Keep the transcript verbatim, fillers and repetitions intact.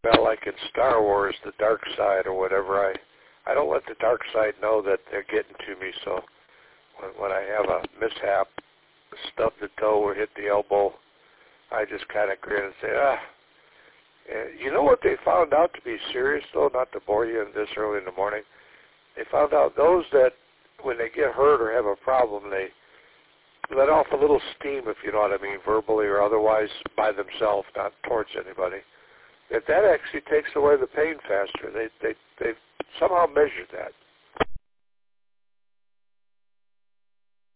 about like in Star Wars, the dark side or whatever. I I don't let the dark side know that they're getting to me. So when, when I have a mishap, stub the toe or hit the elbow, I just kind of grin and say, ah. And you know what they found out to be serious, though, not to bore you in this early in the morning? They found out those that, when they get hurt or have a problem, they let off a little steam, if you know what I mean, verbally or otherwise, by themselves, not towards anybody. That that actually takes away the pain faster. They they they somehow measured that.